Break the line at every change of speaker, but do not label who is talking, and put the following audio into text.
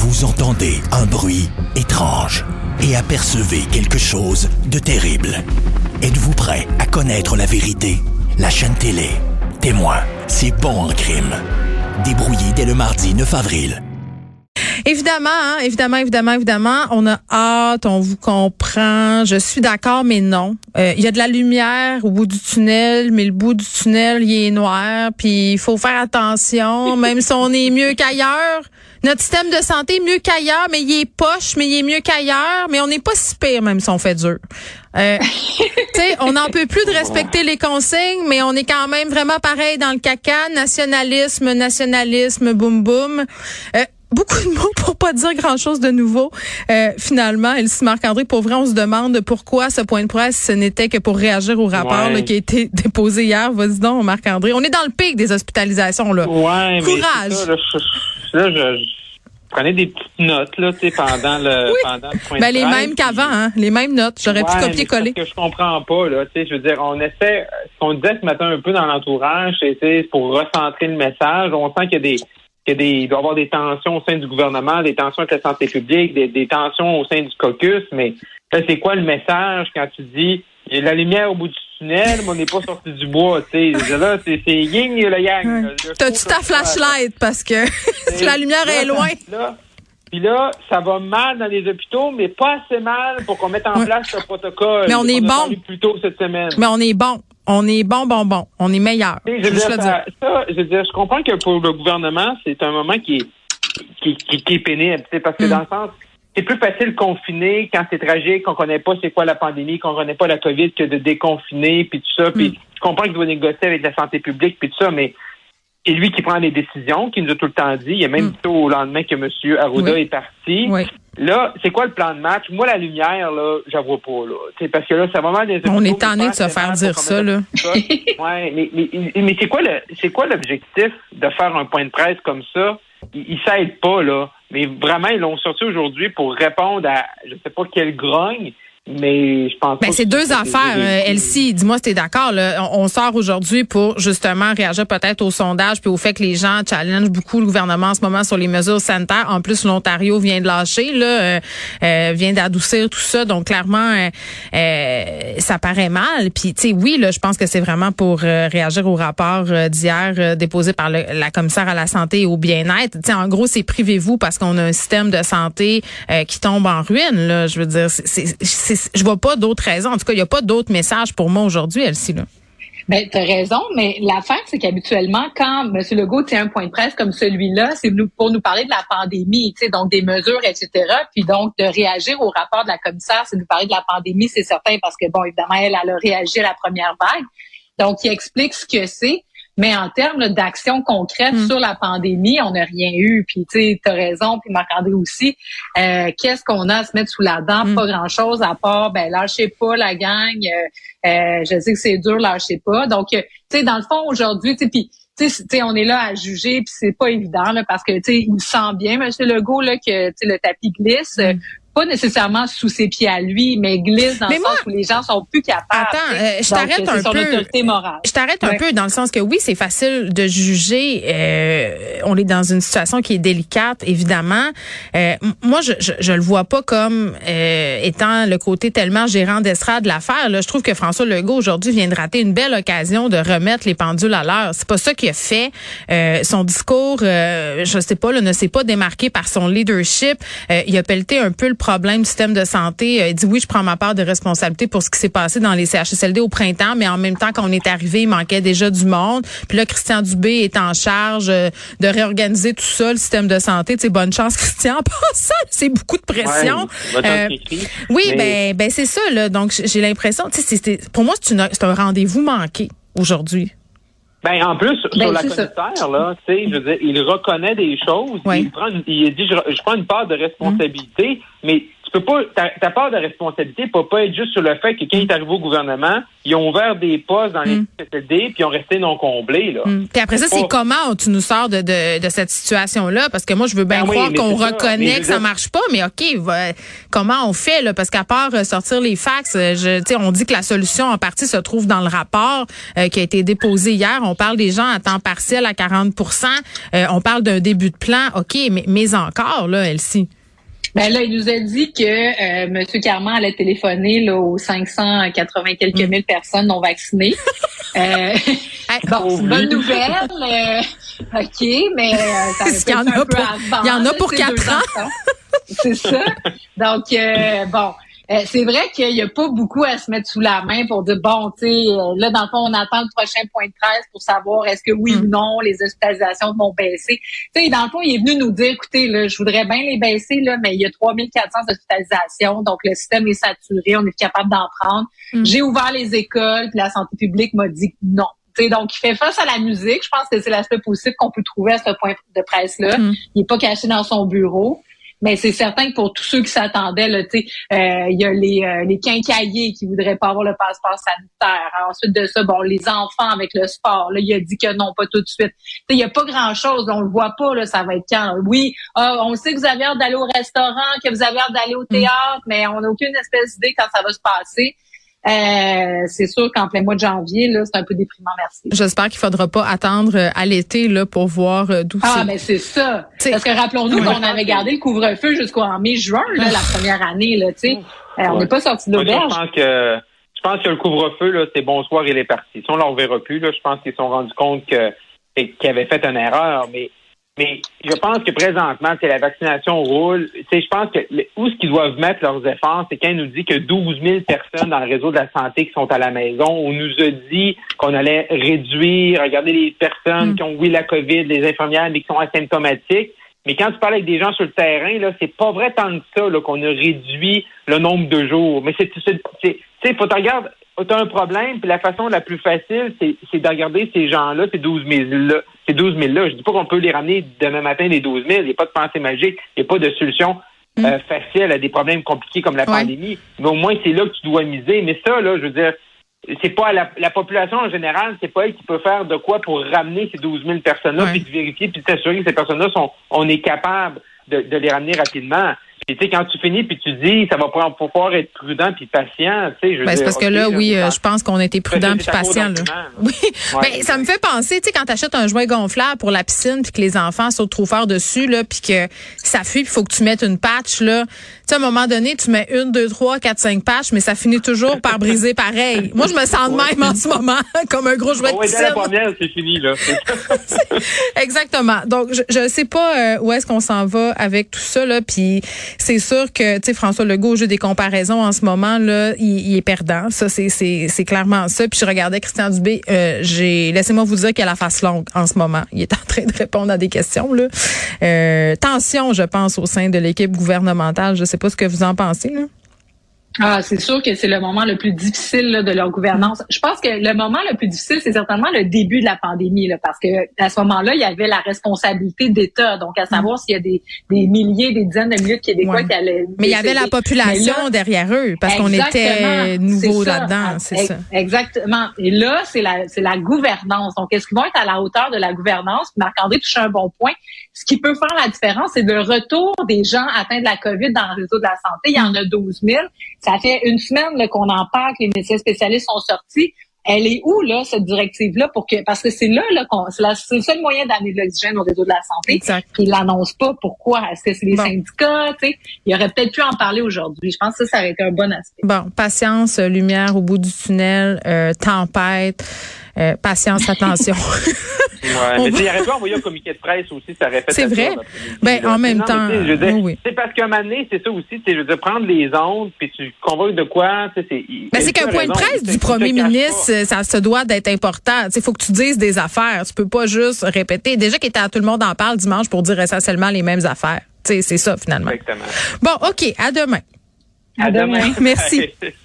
Vous entendez un bruit étrange et apercevez quelque chose de terrible. Êtes-vous prêt à connaître la vérité? La chaîne télé Témoin, c'est bon en crime. Débrouillé dès le mardi 9 avril.
Évidemment, on a hâte, on vous comprend, je suis d'accord, mais non. Il y a de la lumière au bout du tunnel, mais le bout du tunnel, il est noir, puis il faut faire attention, même si on est mieux qu'ailleurs. Notre système de santé est mieux qu'ailleurs, mais il est poche, mais il est mieux qu'ailleurs, mais on n'est pas si pire, même si on fait dur. Tu sais, on n'en peut plus de respecter les consignes, mais on est quand même vraiment pareil dans le caca. Nationalisme, boum boum. Beaucoup de mots pour pas dire grand-chose de nouveau. Finalement, Elsie Marc-André, pour vrai, on se demande pourquoi ce point de presse, ce n'était que pour réagir au rapport là, qui a été déposé hier. Vas-y donc, Marc-André. On est dans le pic des hospitalisations, là.
Ouais,
courage.
Mais ça, je prenais des petites notes là, tu sais, pendant le point de presse.
Les mêmes qu'avant, hein, les mêmes notes. J'aurais pu copier-coller.
Ce que je comprends pas là, tu sais, je veux dire, on essaie, ce qu'on disait ce matin un peu dans l'entourage, c'est pour recentrer le message. On sent qu'il doit y avoir des tensions au sein du gouvernement, des tensions avec la santé publique, des tensions au sein du caucus, mais là, c'est quoi le message quand tu dis il y a la lumière au bout du tunnel, mais on n'est pas sorti du bois, tu sais. Là, c'est yin et le yang.
T'as-tu ta flashlight parce que la lumière est loin?
Puis là, ça va mal dans les hôpitaux, mais pas assez mal pour qu'on mette en place ce protocole.
Mais on est bon.
Plus tôt cette semaine.
Mais on est bon. On est bon. On est meilleur.
Je comprends que pour le gouvernement, c'est un moment qui est pénible, parce que dans le sens, c'est plus facile de confiner quand c'est tragique, qu'on connaît pas c'est quoi la pandémie, qu'on connaît pas la COVID, que de déconfiner, puis tout ça. Puis je comprends qu'il doit négocier avec la santé publique, puis tout ça, mais c'est lui qui prend les décisions, qui nous a tout le temps dit. Il y a même plutôt au lendemain que M. Arruda est parti.
Oui.
Là, c'est quoi le plan de match? Moi, la lumière, là, je la vois pas, là. T'sais, parce que là, c'est vraiment des...
On est tanné de se faire dire ça, là.
Ouais, mais c'est quoi l'objectif de faire un point de presse comme ça? Il s'aide pas, là. Mais vraiment, ils l'ont sorti aujourd'hui pour répondre à, je sais pas quelle grogne, mais je pense pas.
C'est deux affaires, Elsie. Dis-moi si t'es d'accord, là. On sort aujourd'hui pour, justement, réagir peut-être au sondage puis au fait que les gens challengent beaucoup le gouvernement en ce moment sur les mesures sanitaires. En plus, l'Ontario vient de lâcher, là, vient d'adoucir tout ça. Donc, clairement, ça paraît mal. Puis, tu sais, oui, là, je pense que c'est vraiment pour réagir au rapport d'hier déposé par la commissaire à la santé et au bien-être. Tu sais, en gros, c'est privez-vous parce qu'on a un système de santé qui tombe en ruine, là. Je veux dire, je vois pas d'autres raisons. En tout cas, il n'y a pas d'autres messages pour moi aujourd'hui, Elsie, là.
T'as raison, mais l'affaire, c'est qu'habituellement, quand M. Legault tient un point de presse comme celui-là, c'est pour nous parler de la pandémie, tu sais, donc des mesures, etc., puis donc de réagir au rapport de la commissaire, c'est nous parler de la pandémie, c'est certain, parce que, bon, évidemment, elle a réagi à la première vague. Donc, il explique ce que c'est. Mais en termes là, d'action concrète sur la pandémie, on n'a rien eu. Puis tu sais, t'as raison, puis Marc-André aussi. Qu'est-ce qu'on a à se mettre sous la dent? Pas grand-chose à part, lâchez pas la gang. Je sais que c'est dur, lâchez pas. Donc, tu sais, dans le fond, aujourd'hui, tu sais, puis tu sais, on est là à juger, puis c'est pas évident là, parce que tu sais, il sent bien, M. Legault, là, que tu sais, le tapis glisse. Pas nécessairement sous ses pieds à lui, mais glisse dans le sens où les gens sont plus capables.
Attends, je t'arrête un peu.
L'autorité morale.
Je t'arrête un peu dans le sens que oui, c'est facile de juger. On est dans une situation qui est délicate, évidemment. Moi, je le vois pas comme étant le côté tellement gérant d'estrade de l'affaire. Là, je trouve que François Legault aujourd'hui vient de rater une belle occasion de remettre les pendules à l'heure. C'est pas ça qu'il a fait. Son discours, je sais pas, là, ne s'est pas démarqué par son leadership. Il a pelleté un peu le problème du système de santé. Il dit oui, je prends ma part de responsabilité pour ce qui s'est passé dans les CHSLD au printemps, mais en même temps, quand on est arrivé, il manquait déjà du monde. Puis là, Christian Dubé est en charge de réorganiser tout ça, le système de santé. Tu sais, bonne chance, Christian. En passant, c'est beaucoup de pression. Oui, ben c'est ça, là. Donc, j'ai l'impression, tu sais, pour moi, c'est un rendez-vous manqué aujourd'hui.
En plus, sur la commissaire, là, tu sais, je veux dire, il reconnaît des choses.
Oui.
Il dit, je prends une part de responsabilité, mais tu peux pas, ta part de responsabilité peut pas être juste sur le fait que quand il est arrivé au gouvernement, ils ont ouvert des postes dans les CSLD puis ils ont resté non comblés, là.
Puis après ça, c'est comment tu nous sors de cette situation-là? Parce que moi, je veux bien croire qu'on reconnaît que ça marche pas, mais OK, comment on fait, là? Parce qu'à part sortir les fax, on dit que la solution en partie se trouve dans le rapport qui a été déposé hier. On parle des gens à temps partiel à 40 on parle d'un début de plan. OK, mais encore, là, Elsie.
Ben là, il nous a dit que M. Carman allait téléphoner là, aux 580 quelques mille personnes non vaccinées. Bon, c'est une bonne nouvelle. OK, mais ça
il y en a pour, avant. Il y en a pour 4 ans.
C'est ça. Donc, bon. C'est vrai qu'il n'y a pas beaucoup à se mettre sous la main pour dire, bon, tu sais, là, dans le fond, on attend le prochain point de presse pour savoir est-ce que oui ou non, les hospitalisations vont baisser. Tu sais, dans le fond, il est venu nous dire, écoutez, là, je voudrais bien les baisser, là, mais il y a 3400 hospitalisations, donc le système est saturé, on est capable d'en prendre. J'ai ouvert les écoles, puis la santé publique m'a dit non. T'sais, donc, il fait face à la musique. Je pense que c'est l'aspect positif qu'on peut trouver à ce point de presse-là. Il est pas caché dans son bureau. Mais c'est certain que pour tous ceux qui s'attendaient, là, il y a les quincailliers qui voudraient pas avoir le passeport sanitaire. Ensuite de ça, bon, les enfants avec le sport, là, il a dit que non, pas tout de suite. Il y a pas grand-chose, on le voit pas, là, ça va être quand. Oui, on sait que vous avez hâte d'aller au restaurant, que vous avez hâte d'aller au théâtre, mais on n'a aucune espèce d'idée quand ça va se passer. C'est sûr qu'en plein mois de janvier, là, c'est un peu déprimant, merci.
J'espère qu'il faudra pas attendre à l'été là pour voir d'où c'est.
Ah, mais c'est ça. Parce que rappelons-nous qu'on avait gardé le couvre-feu jusqu'en mai-juin, là, la première année, là, tu sais. On n'est pas sorti de l'auberge.
Je pense que le couvre-feu, là, c'est bonsoir, il est parti. Si on ne le reverra plus, là, je pense qu'ils se sont rendus compte qu'ils avaient fait une erreur, mais je pense que présentement, c'est la vaccination roule. Je pense que où ce qu'ils doivent mettre leurs efforts, c'est quand ils nous dit que 12 000 personnes dans le réseau de la santé qui sont à la maison. On nous a dit qu'on allait réduire, regarder les personnes qui ont la COVID, les infirmières, mais qui sont asymptomatiques. Mais quand tu parles avec des gens sur le terrain, là, c'est pas vrai tant que ça là, qu'on a réduit le nombre de jours. Mais faut te regarder. T'as un problème, puis la façon la plus facile, c'est de regarder ces gens-là, ces 12 000-là. Ces 12 000-là, je dis pas qu'on peut les ramener demain matin, les 12 000. Il n'y a pas de pensée magique. Il n'y a pas de solution facile à des problèmes compliqués comme la pandémie. Mais au moins, c'est là que tu dois miser. Mais ça, là, je veux dire, c'est pas la population en général, c'est pas elle qui peut faire de quoi pour ramener ces 12 000 personnes-là, puis de vérifier, puis de s'assurer que ces personnes-là on est capable de les ramener rapidement. Puis, tu sais, quand tu finis, puis tu dis, ça va pouvoir être prudent puis patient, tu sais, je veux dire,
c'est parce que là, je pense qu'on a été prudent puis patient, là. Oui. Ben, ça me fait penser, tu sais, quand t'achètes un jouet gonflable pour la piscine puis que les enfants sautent trop fort dessus, là, puis que ça fuit, puis il faut que tu mettes une patch, là. Tu sais, à un moment donné, tu mets 1, 2, 3, 4, 5 patchs, mais ça finit toujours par briser pareil. Moi, je me sens de même en ce moment, comme un gros jouet de piscine.
Dès la première, c'est fini, là.
Exactement. Donc, je sais pas où est-ce qu'on s'en va avec tout ça, là, puis c'est sûr que, tu sais, François Legault, au jeu des comparaisons en ce moment, là, il est perdant. Ça, c'est clairement ça. Puis je regardais Christian Dubé, laissez-moi vous dire qu'il a la face longue en ce moment. Il est en train de répondre à des questions, là. Tension, je pense, au sein de l'équipe gouvernementale. Je sais pas ce que vous en pensez, là.
Ah, c'est sûr que c'est le moment le plus difficile là, de leur gouvernance. Je pense que le moment le plus difficile, c'est certainement le début de la pandémie, là, parce que à ce moment-là, il y avait la responsabilité d'État, donc à savoir s'il y a des milliers, des dizaines de milliers de Québécois qui allaient.
Mais il y avait la population derrière eux, parce qu'on était nouveaux là-dedans, c'est ça.
Exactement. Et là, c'est la gouvernance. Donc, est-ce qu'ils vont être à la hauteur de la gouvernance? Marc-André touche un bon point. Ce qui peut faire la différence, c'est le retour des gens atteints de la COVID dans le réseau de la santé. Il y en a 12 000. Ça fait une semaine là, qu'on en parle, que les médecins spécialistes sont sortis. Elle est où, là, cette directive-là, parce que c'est là c'est le seul moyen d'amener de l'oxygène au réseau de la santé.
Exact.
Puis ils l'annoncent pas. Pourquoi? Est-ce que c'est les syndicats? Tu sais, il aurait peut-être pu en parler aujourd'hui. Je pense que ça aurait été un bon aspect.
Bon, patience, lumière au bout du tunnel, tempête, patience, attention.
Mais il aurait pu envoyer un communiqué de presse aussi, ça aurait fait.
C'est vrai. Ben, en même temps. Oui.
C'est parce qu'à un moment donné, c'est ça aussi, je veux dire, prendre les ondes, puis tu convoques de quoi, tu sais,
c'est qu'un point de presse du premier ministre, ça se doit d'être important. Il faut que tu dises des affaires. Tu peux pas juste répéter. Déjà qu'il était à Tout le monde en parle dimanche pour dire essentiellement les mêmes affaires. C'est ça, finalement.
Exactement.
Bon, OK. À demain.
À demain.
Merci.